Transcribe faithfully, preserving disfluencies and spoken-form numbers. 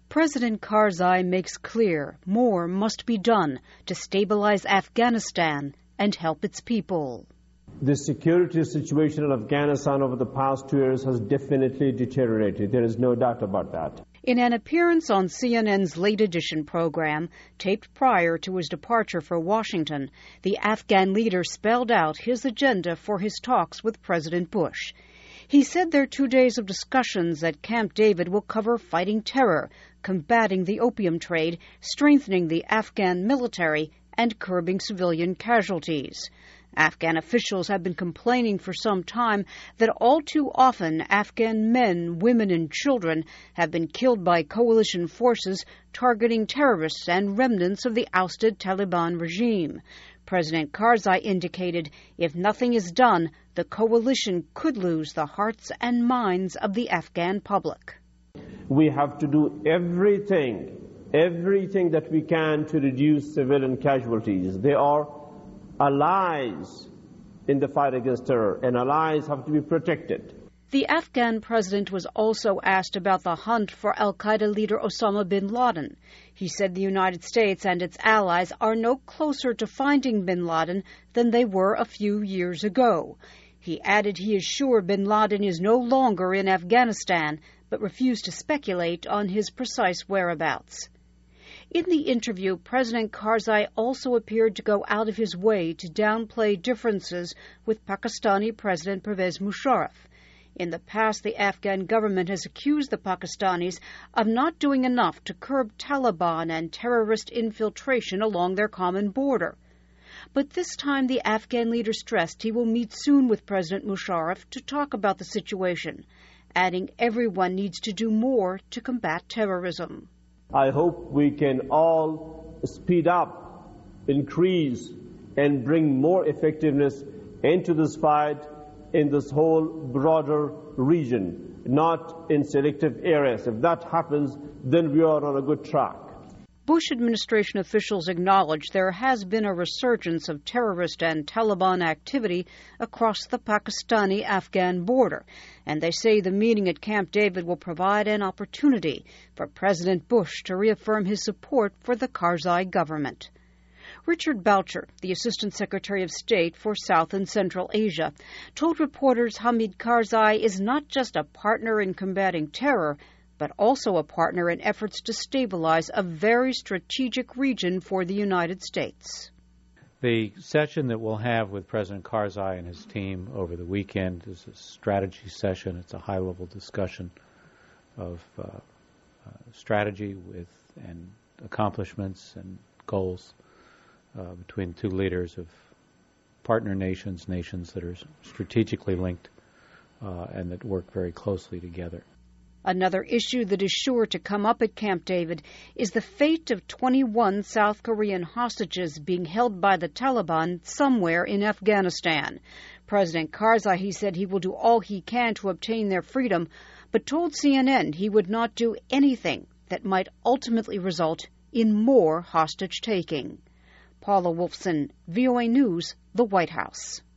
President Karzai makes clear more must be done to stabilize Afghanistan and help its people. The security situation in Afghanistan over the past two years has definitely deteriorated. There is no doubt about that. In an appearance on C N N's Late Edition program, taped prior to his departure for Washington, the Afghan leader spelled out his agenda for his talks with President Bush. He said their two days of discussions at Camp David will cover fighting terror, combating the opium trade, strengthening the Afghan military, and curbing civilian casualties. Afghan officials have been complaining for some time that all too often Afghan men, women, and children have been killed by coalition forces targeting terrorists and remnants of the ousted Taliban regime. President Karzai indicated if nothing is done, the coalition could lose the hearts and minds of the Afghan public. We have to do everything, everything that we can to reduce civilian casualties. They are allies in the fight against terror, and allies have to be protected. The Afghan president was also asked about the hunt for al-Qaeda leader Osama bin Laden. He said the United States and its allies are no closer to finding bin Laden than they were a few years ago. He added he is sure bin Laden is no longer in Afghanistan, but refused to speculate on his precise whereabouts. In the interview, President Karzai also appeared to go out of his way to downplay differences with Pakistani President Pervez Musharraf. In the past, the Afghan government has accused the Pakistanis of not doing enough to curb Taliban and terrorist infiltration along their common border. But this time, the Afghan leader stressed he will meet soon with President Musharraf to talk about the situation, adding everyone needs to do more to combat terrorism. I hope we can all speed up, increase, and bring more effectiveness into this fight in this whole broader region, not in selective areas. If that happens, then we are on a good track. Bush administration officials acknowledge there has been a resurgence of terrorist and Taliban activity across the Pakistani-Afghan border, and they say the meeting at Camp David will provide an opportunity for President Bush to reaffirm his support for the Karzai government. Richard Boucher, the Assistant Secretary of State for South and Central Asia, told reporters Hamid Karzai is not just a partner in combating terror, but also a partner in efforts to stabilize a very strategic region for the United States. The session that we'll have with President Karzai and his team over the weekend is a strategy session. It's a high-level discussion of uh, uh, strategy with and accomplishments and goals uh, between two leaders of partner nations, nations that are strategically linked uh, and that work very closely together. Another issue that is sure to come up at Camp David is the fate of twenty-one South Korean hostages being held by the Taliban somewhere in Afghanistan. President Karzai, he said he will do all he can to obtain their freedom, but told C N N he would not do anything that might ultimately result in more hostage-taking. Paula Wolfson, V O A News, the White House.